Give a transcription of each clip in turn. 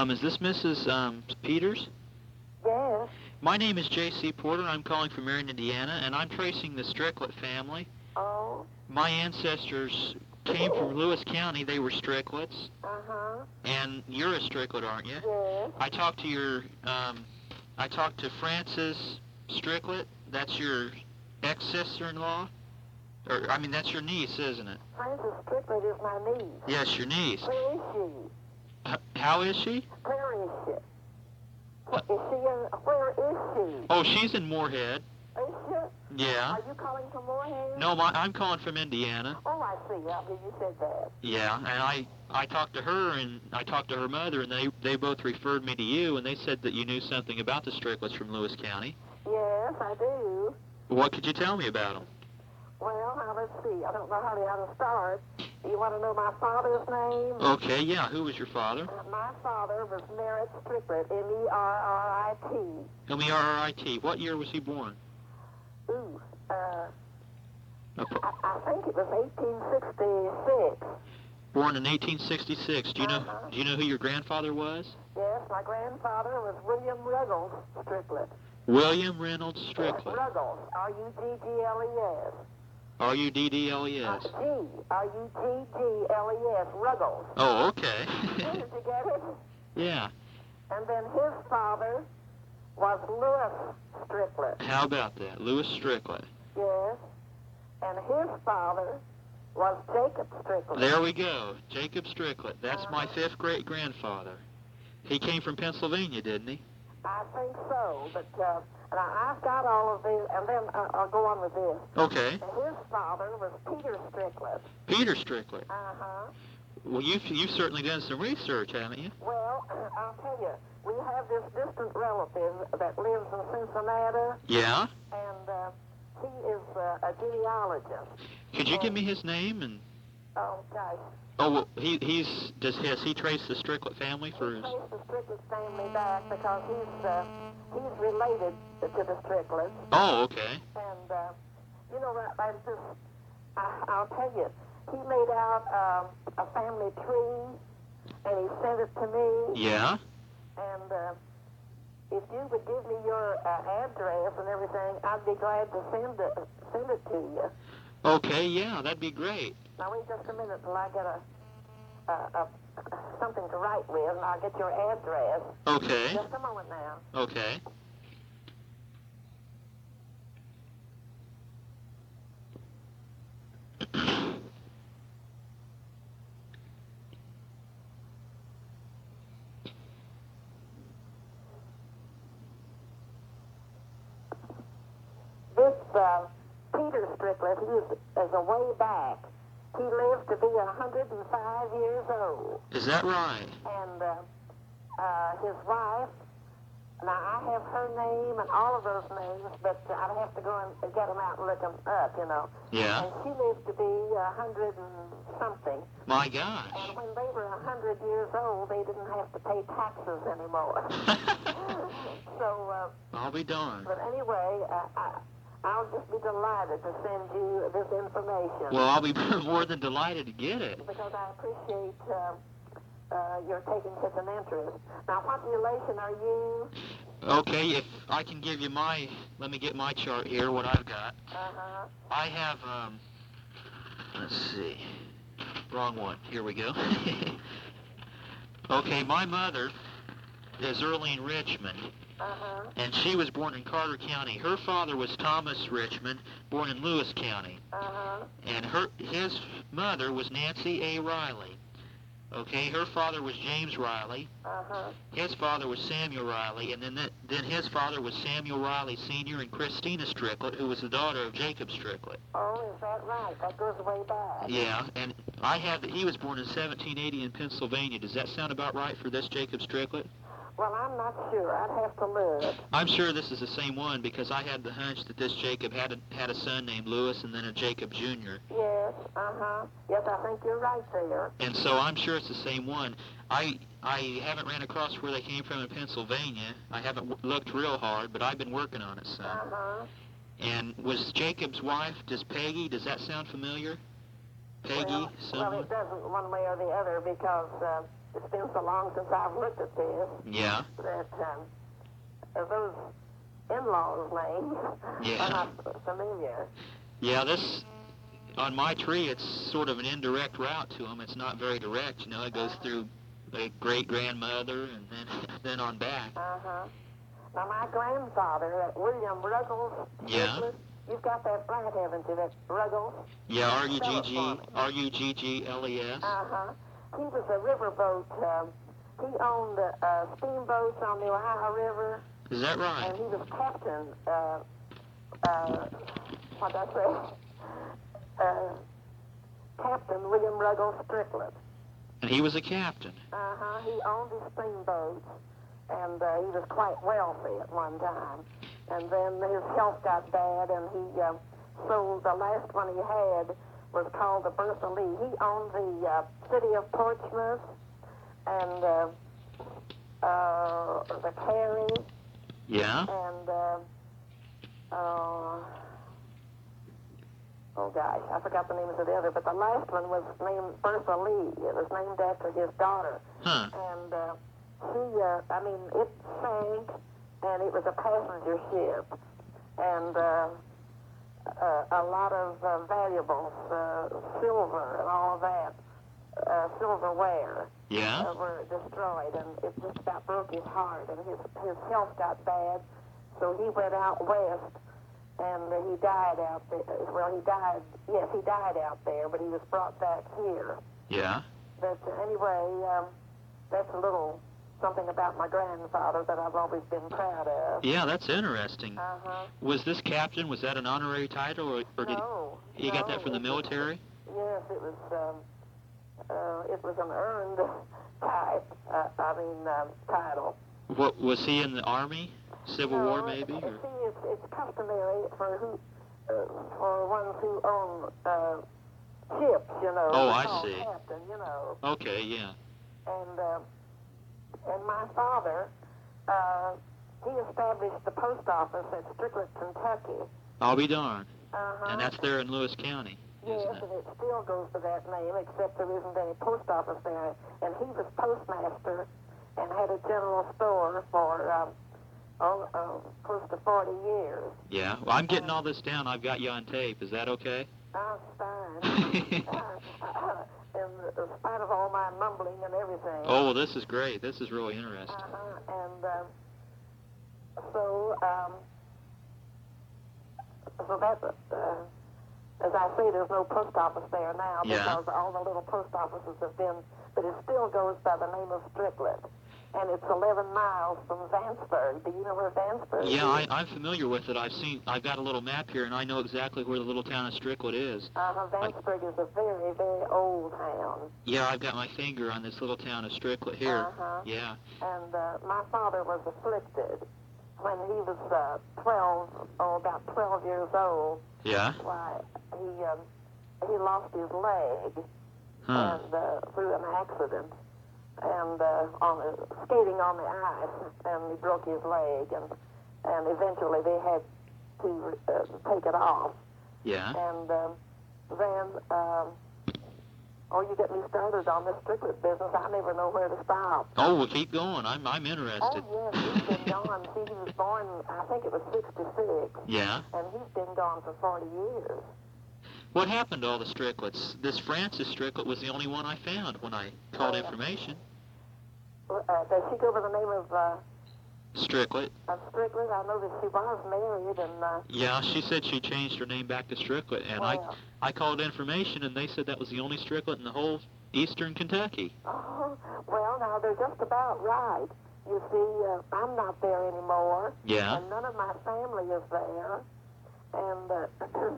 Is this Mrs. Peters? Yes. My name is J.C. Porter. I'm calling from Marion, Indiana, and I'm tracing the Stricklet family. Oh. My ancestors came from Lewis County. They were Stricklets. Uh-huh. And you're a Stricklet, aren't you? Yes. I talked to Frances Stricklet. That's your ex-sister-in-law? Or, I mean, that's your niece, isn't it? Frances Stricklet is my niece. Yes, your niece. Where is she? How is she? Where is she? Where is she? Oh, she's in Moorhead. Is she? Yeah. Are you calling from Moorhead? No, I'm calling from Indiana. Oh, I see. I mean, you said that. Yeah, and I talked to her, and I talked to her mother, and they both referred me to you, and they said that you knew something about the Stricklets from Lewis County. Yes, I do. What could you tell me about them? Well, now let's see. I don't know hardly how to start. Do you want to know my father's name? Okay, yeah. Who was your father? My father was Merritt Stricklet, M-E-R-R-I-T. M-E-R-R-I-T. What year was he born? Ooh, I think it was 1866. Born in 1866. Do you know who your grandfather was? Yes, my grandfather was William Ruggles Stricklet. William Reynolds Stricklet. Ruggles, R-U-G-G-L-E-S. R-U-D-D-L-E-S. R-U-G-G-L-E-S, Ruggles. Oh, okay. Did you get it? Yeah. And then his father was Louis Stricklet. How about that? Louis Stricklet. Yes. And his father was Jacob Stricklet. There we go. Jacob Stricklet. That's my fifth great-grandfather. He came from Pennsylvania, didn't he? I think so, but and I've got all of these, and then I'll go on with this. Okay. And his father was Peter Stricklet. Peter Stricklet. Uh-huh. Well, you've certainly done some research, haven't you? Well, I'll tell you, we have this distant relative that lives in Cincinnati. Yeah? And he is a genealogist. Could you give me his name and... Oh, gosh. Oh, well, has he traced the Stricklet family for his... He traced the Stricklet family back because he's related to the Stricklets. Oh, okay. And, you know, I'll tell you, he made out a family tree, and he sent it to me. Yeah? And if you would give me your address and everything, I'd be glad to send it to you. Okay, yeah, that'd be great. Now, wait just a minute till I get something to write with, and I'll get your address. Okay. Just a moment now. Okay. This Peter Stricklet, he is a way back. He lived to be 105 years old. Is that right? And his wife, now I have her name and all of those names, but I'd have to go and get them out and look them up, you know. Yeah. And she lived to be 100 and something. My gosh. And when they were 100 years old, they didn't have to pay taxes anymore. So, I'll be darned. but anyway, I'll just be delighted to send you this information. Well, I'll be more than delighted to get it. Because I appreciate your taking such an interest. Now, what relation are you? Okay, if I can give you let me get my chart here, what I've got. Uh-huh. I have, let's see, wrong one. Here we go. Okay, my mother is Earlene Richmond. Uh-huh. And she was born in Carter County. Her father was Thomas Richmond, born in Lewis County. Uh-huh. And his mother was Nancy A. Riley. Okay, her father was James Riley. Uh-huh. His father was Samuel Riley, and then his father was Samuel Riley Sr. and Christina Stricklet, who was the daughter of Jacob Stricklet. Oh, is that right? That goes way back. Yeah, and he was born in 1780 in Pennsylvania. Does that sound about right for this Jacob Stricklet? Well, I'm not sure. I'd have to look. I'm sure this is the same one because I had the hunch that this Jacob had a son named Lewis and then a Jacob Jr. Yes, uh-huh. Yes, I think you're right there. And so I'm sure it's the same one. I haven't ran across where they came from in Pennsylvania. I haven't looked real hard, but I've been working on it some. Uh-huh. And was Jacob's wife, does that sound familiar? Peggy, Well, someone? it doesn't one way or the other because it's been so long since I've looked at this Yeah. that those in-laws' names Yeah. are not familiar. Yeah, this, on my tree, it's sort of an indirect route to them. It's not very direct, you know. It goes through a great-grandmother and then on back. Uh-huh. Now, my grandfather, William Ruggles, Yeah. Strickland, you've got that right, haven't you, that Ruggles? Yeah, Spell it for me. Ruggles. Uh-huh. He was a riverboat. He owned steamboats on the Ohio River, Is that right? and he was captain, what'd I say? Captain William Ruggles Strickland. And he was a captain. Uh-huh. He owned his steamboats, and he was quite wealthy at one time. And then his health got bad, and he sold the last one he had was called the Bertha Lee. He owned the city of Portsmouth and the Cary Yeah? and oh gosh, I forgot the names of the other, but the last one was named Bertha Lee. It was named after his daughter. Huh. And it sank, and it was a passenger ship, and a lot of valuables, silver and all of that, silverware, Yeah? were destroyed, and it just about broke his heart, and his health got bad, so he went out west, and he died out there. Well, he died out there, but he was brought back here. Yeah? But anyway, that's a little something about my grandfather that I've always been proud of. Yeah, that's interesting. Uh-huh. Was this captain, was that an honorary title, or did No. he got that from the it was- military? Yes, it was an earned title. What, was he in the Army? Civil No, War, maybe? Or? See, it's customary for ones who own ships, you know. Oh, They're I called see. Captain, you know. Okay, yeah. And my father, he established the post office at Strickland, Kentucky. I'll be darned. Uh-huh. And that's there in Lewis County, Yes, isn't it? and it still goes by that name, except there isn't any post office there. And he was postmaster and had a general store for close to 40 years. Yeah. Well, I'm getting all this down. I've got you on tape. Is that okay? That's fine. In spite of all my mumbling and everything. Oh, well, this is great. This is really interesting. And so that, as I say, there's no post office there now Yeah. because all the little post offices have been, but it still goes by the name of Strickland. And it's 11 miles from Vansburg. Do you know where Vansburg Yeah, is? I'm familiar with it. I've got a little map here, and I know exactly where the little town of Strickland is. Vansburg is a very, very old town. Yeah, I've got my finger on this little town of Strickland here. Yeah. And my father was afflicted when he was about 12 years old. Yeah? Why, he lost his leg Huh. and through an accident. And skating on the ice, and he broke his leg, and eventually they had to take it off. Yeah? And then, you get me started on this Strickland business. I never know where to stop. Oh, well, keep going. I'm interested. Oh, yes, he's been gone. See, he was born, I think it was 66, Yeah? and he's been gone for 40 years. What happened to all the Stricklands? This Frances Strickland was the only one I found when I called information. Does she go by the name of Strickland? Strickland? I know that she was married, and Yeah, she said she changed her name back to Strickland, and Well. I called information, and they said that was the only Strickland in the whole eastern Kentucky. oh, well, now they're just about right. You see, I'm not there anymore, Yeah? and none of my family is there, and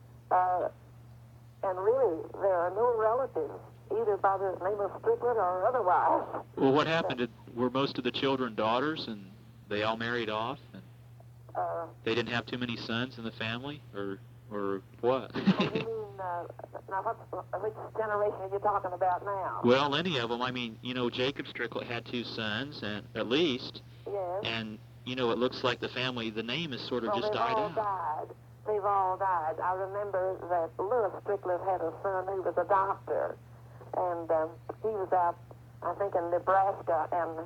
and really there are no relatives either by the name of Strickland or otherwise. Well, what happened? Were most of the children daughters, and they all married off, and they didn't have too many sons in the family, or what? Oh, you mean, now which generation are you talking about now? Well, any of them. I mean, Jacob Strickland had 2 sons, and at least, Yes. and it looks like the family, the name has sort of Well, just they've died all out. died. They've all died. I remember that Lewis Strickland had a son who was a doctor, and he was out I think in Nebraska, and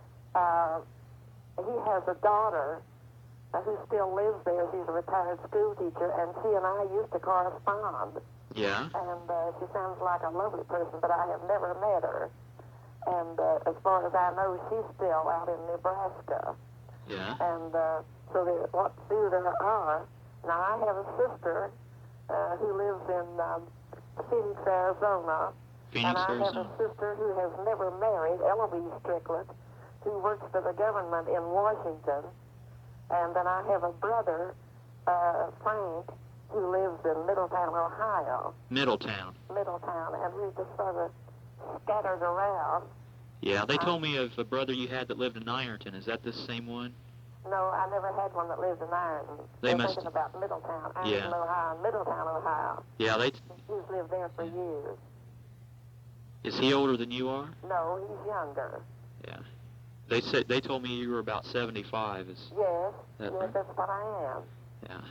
he has a daughter who still lives there. She's a retired school teacher, and she and I used to correspond. Yeah. And she sounds like a lovely person, but I have never met her. And as far as I know, she's still out in Nebraska. Yeah. And so what two there are. Now, I have a sister who lives in Phoenix, Arizona. Phoenix, and I Arizona. have a sister who has never married, Eloise Strickland, who works for the government in Washington. And then I have a brother, Frank, who lives in Middletown, Ohio. Middletown. Middletown, and we just sort of scattered around. Yeah, they told me of a brother you had that lived in Ironton. Is that the same one? No, I never had one that lived in Ironton. They They're must- thinking about Middletown, Ironton, Yeah. Ohio, Middletown, Ohio. Yeah, He's lived there for years. is he older than you are? No, he's younger. Yeah. They told me you were about 75. Is Yes, that yes, right? that's what I am. Yeah.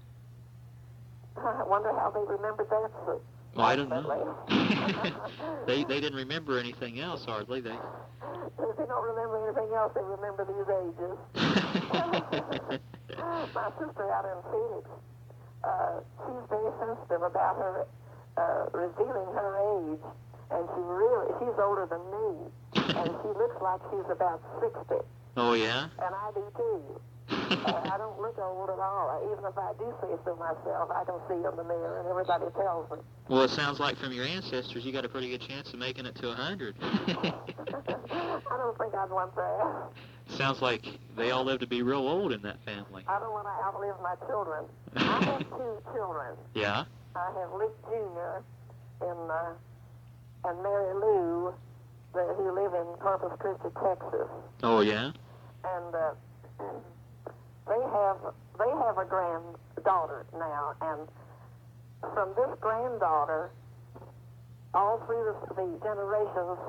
I wonder how they remembered that. Well, I don't know. they didn't remember anything else hardly. They. If they don't remember anything else, they remember these ages. My sister out in Phoenix, she's very sensitive about her revealing her age, and she's older than me, and she looks like she's about 60, Oh yeah. and I do too. I don't look old at all. Even if I do say so myself, I can see in the mirror, and everybody tells me. Well, it sounds like from your ancestors, you got a pretty good chance of making it to 100. I don't think I'd want that. Sounds like they all live to be real old in that family. I don't want to outlive my children. I have two children. Yeah. I have Lick Jr. And Mary Lou, who live in Corpus Christi, Texas. Oh yeah. And they have a granddaughter now, and from this granddaughter, all through the generations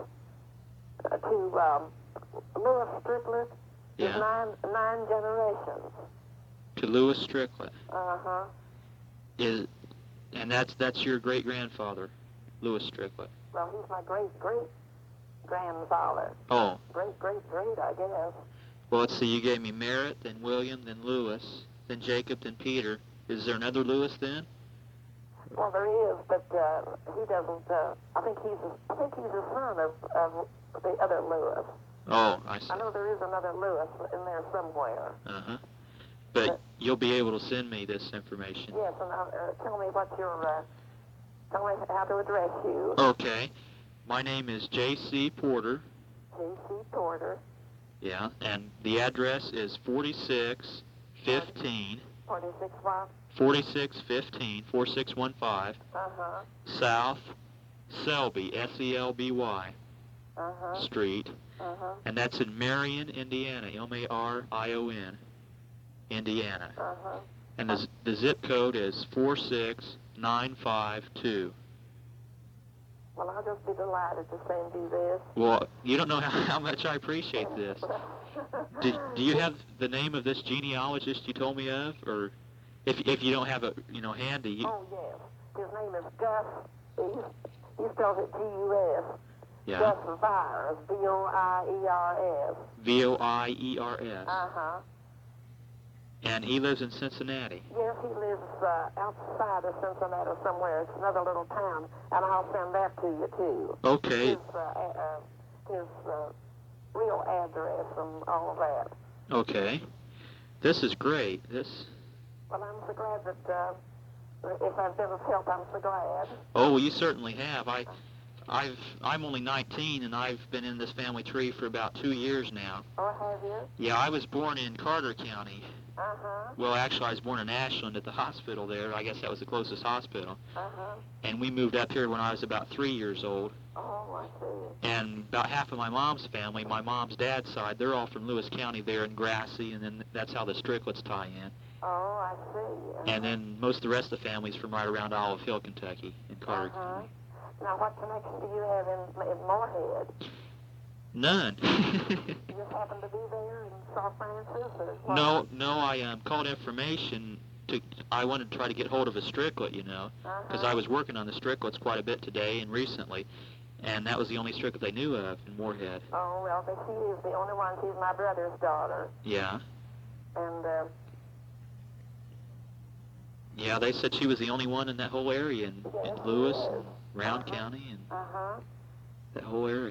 to Louis Strickland is Yeah. nine generations. To Louis Strickland. Uh-huh. And that's your great grandfather, Louis Strickland. Well, he's my great grandfather. Oh. Great, I guess. Well, let's see. You gave me Merritt, then William, then Louis, then Jacob, then Peter. Is there another Louis then? Well, there is, but he doesn't. I think he's a son of the other Louis. Oh, I see. I know there is another Louis in there somewhere. Uh-huh. But you'll be able to send me this information. Yes, and tell me what your. Tell me how to address you. Okay. My name is J.C. Porter. J.C. Porter. Yeah, and the address is 4615. 46 what? 4615, 4615, Uh-huh. South Selby, S-E-L-B-Y, Uh-huh. Street. Uh-huh. And that's in Marion, Indiana, M-A-R-I-O-N, Indiana. Uh-huh. And the zip code is 46952. Well, I'll just be delighted to send you this. Well, you don't know how much I appreciate this. Do you have the name of this genealogist you told me of? Or if you don't have it, handy. Oh, yes. His name is Gus. He spells it G-U-S. Yeah. Gus Vyers, V-O-I-E-R-S. V-O-I-E-R-S. Uh-huh. And he lives in Cincinnati. Yes, he lives outside of Cincinnati somewhere. It's another little town, and I'll send that to you, too. Okay. His real address and all of that. Okay. This is great. Well, I'm so glad that if I've been of help, I'm so glad. Oh, well, you certainly have. I'm only 19, and I've been in this family tree for about 2 years now. Oh, have you? Yeah, I was born in Carter County. Uh-huh. Well, actually, I was born in Ashland at the hospital there. I guess that was the closest hospital. Uh-huh. And we moved up here when I was about 3 years old. Oh, I see. And about half of my mom's family, my mom's dad's side, they're all from Lewis County there in Grassy, and then that's how the Stricklets tie in. Oh, I see. Uh-huh. And then most of the rest of the family's from right around Olive Hill, Kentucky, in Carter Uh-huh. County. Now, what connection do you have in Moorhead? None. You just happen to be there in South Francis, or what? No, I called information I wanted to try to get hold of a Stricklet, because Uh-huh. I was working on the Stricklets quite a bit today and recently, And that was the only Strickland they knew of in Moorhead. Oh, well, but she is the only one. She's my brother's daughter. Yeah. And, Yeah, they said she was the only one in that whole area in Lewis and Round County and that whole area.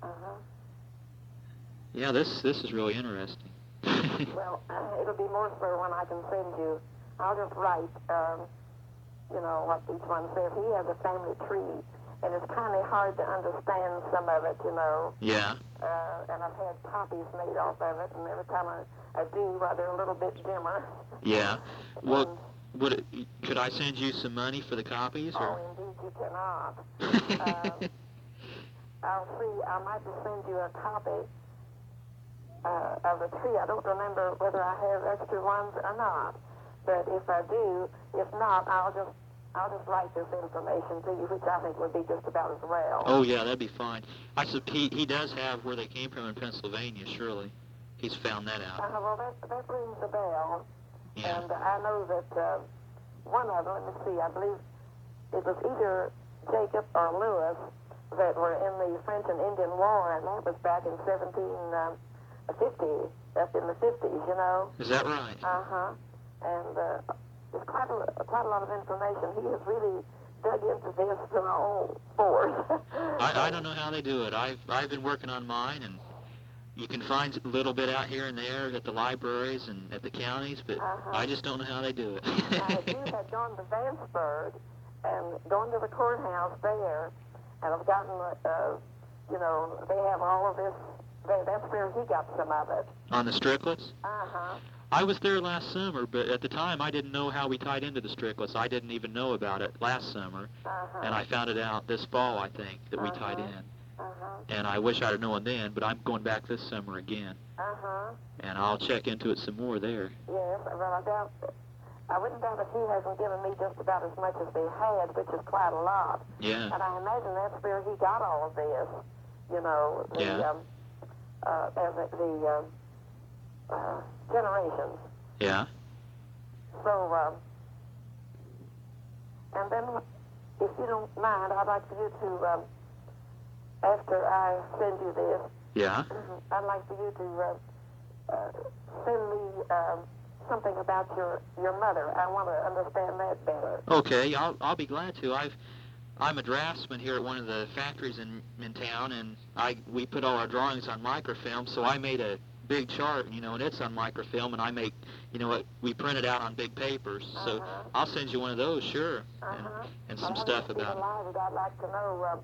Yeah, this is really interesting. Well, it'll be more so when I can send you. I'll just write, you know, what each one says. He has a family tree, and it's kind of hard to understand some of it, you know. Yeah. And I've had copies made off of it, and every time I do, well, they're a little bit dimmer. Yeah. Well, could I send you some money for the copies? Or? Oh, indeed you cannot. I'll see. I might just send you a copy of the tree. I don't remember whether I have extra ones or not. But if I do, if not, I'll just write this information to you, which I think would be just about as well. Oh yeah, that'd be fine. I suppose he does have where they came from in Pennsylvania. Surely, he's found that out. Well, that rings a bell. Yeah. And I know that one of them. Let me see. I believe it was either Jacob or Lewis that were in the French and Indian War, and that was back in 1750, up in the 50s, you know. Is that right? And there's quite a lot of information. He has really dug into this to my own force. I don't know how they do it. I've been working on mine, and you can find a little bit out here and there at the libraries and at the counties, but I just don't know how they do it. If you had gone to Vanceburg and gone to the courthouse there, and I've gotten, you know, they have all of this. That's where he got some of it. On the Stricklets? I was there last summer, but at the time I didn't know how we tied into the Stricklets. I didn't even know about it last summer, and I found it out this fall, I think, that we tied in. And I wish I'd have known then, but I'm going back this summer again. And I'll check into it some more there. Yes, well, I wouldn't doubt if he hasn't given me just about as much as they had, which is quite a lot. Yeah. And I imagine that's where he got all of this, you know, the generations. Yeah. So, and then, if you don't mind, I'd like for you to, after I send you this, Yeah. I'd like for you to send me something about your mother. I want to understand that better. Okay, I'll be glad to. I'm a draftsman here at one of the factories in town, and we put all our drawings on microfilm, so I made a big chart, you know, and it's on microfilm, and I make, you know, we print it out on big papers. So I'll send you one of those, sure, and some stuff about it. I'd like to know.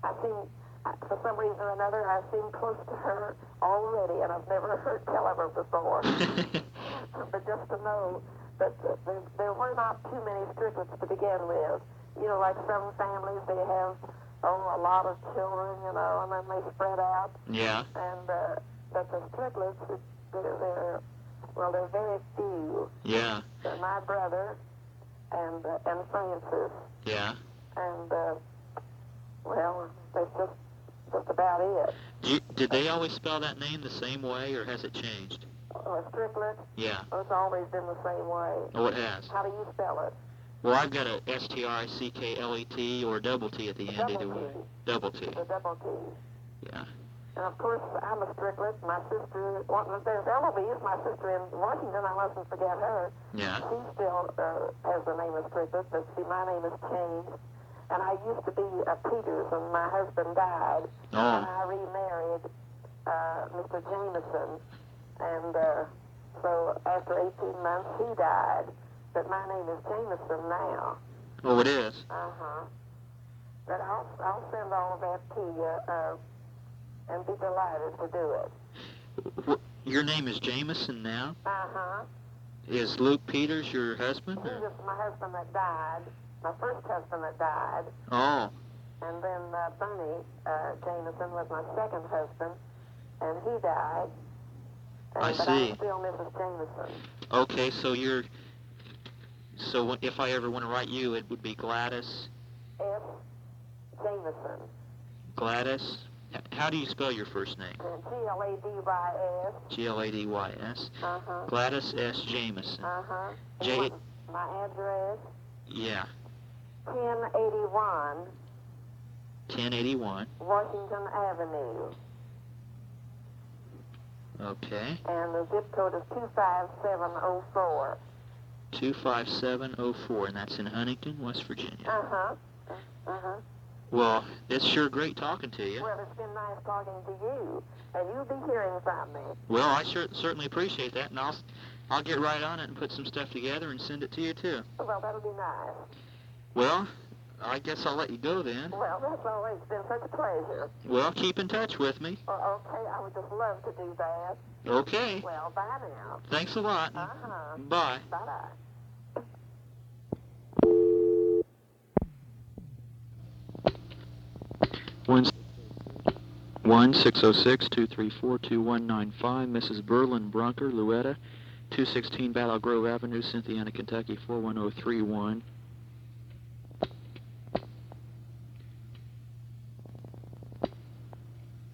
For some reason or another, I seem close to her already, and I've never heard tell of her before. But just to know that there were not too many Stricklets to begin with. You know, like some families, they have, a lot of children, you know, and then they spread out. Yeah. And, but the Stricklets, they're very few. Yeah. They're my brother and Francis. Yeah. And, well, that's just about it. Did they always spell that name the same way, or has it changed? Stricklet? Yeah. Oh, it's always been the same way. Oh, it has. How do you spell it? Well, I've got a Stricklet or double T at the end, either way. Double T. The double T. Yeah. And of course, I'm a Stricklet. My sister, there's Eloise, my sister in Washington. I mustn't forget her. Yeah. She still has the name of Stricklet, but see, my name has changed. And I used to be a Peters, and my husband died. Oh. And I remarried Mr. Jameson. And so after 18 months, he died. But my name is Jameson now. Oh, it is? But I'll send all of that to you and be delighted to do it. Your name is Jameson now? Uh-huh. Is Luke Peters your husband? He was my husband that died, my first husband that died. Oh. And then Bernie Jameson was my second husband, and he died. I but see. I'm still Mrs. Jameson. Okay, so if I ever want to write you, it would be Gladys? S. Jameson. Gladys? How do you spell your first name? Gladys. Gladys. Gladys S. Jameson. My address? Yeah. 1081 1081. Washington Avenue. Okay. And the zip code is 25704. 25704, and that's in Huntington, West Virginia. Uh-huh. Uh-huh. Well, it's sure great talking to you. Well, it's been nice talking to you, and you'll be hearing from me. Well, I certainly appreciate that, and I'll get right on it and put some stuff together and send it to you, too. Well, that'll be nice. Well, I guess I'll let you go then. Well, that's always been such a pleasure. Well, keep in touch with me. Okay, I would just love to do that. Okay. Well, bye now. Thanks a lot. Uh-huh. Bye. Bye-bye. 1-606-234-2195, Mrs. Berlin Brunker, Louetta, 216 Battle Grove Avenue, Cynthiana, Kentucky, 41031.